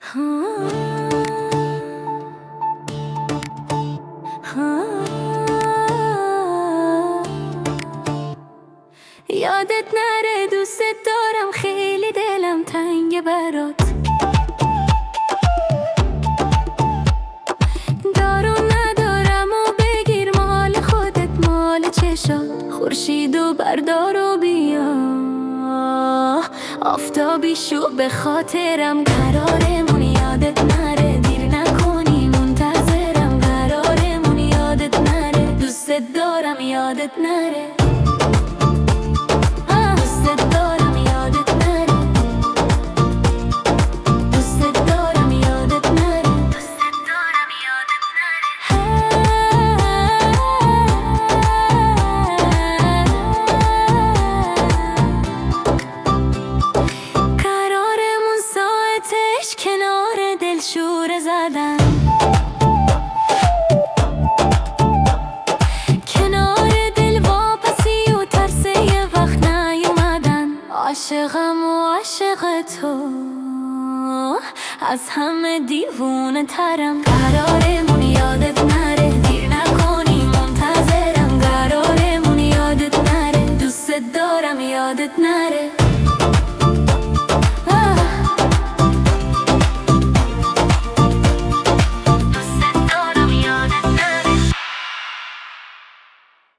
یادت نره دوست دارم، خیلی دلم تنگه برات. دارو ندارم و بگیر مال خودت، مال چشات. خورشید و بردار و بیا، آفتابی شو به خاطرم. قرارمون یادت نره، دیر نکنی منتظرم. قرارمون یادت نره، دوست دارم یادت نره. کنار دل شوره زدن، کنار دل واپسی و ترس یه وقت نیومدن. عاشقم و عاشق تو، از همه دیوونه ترم. قرار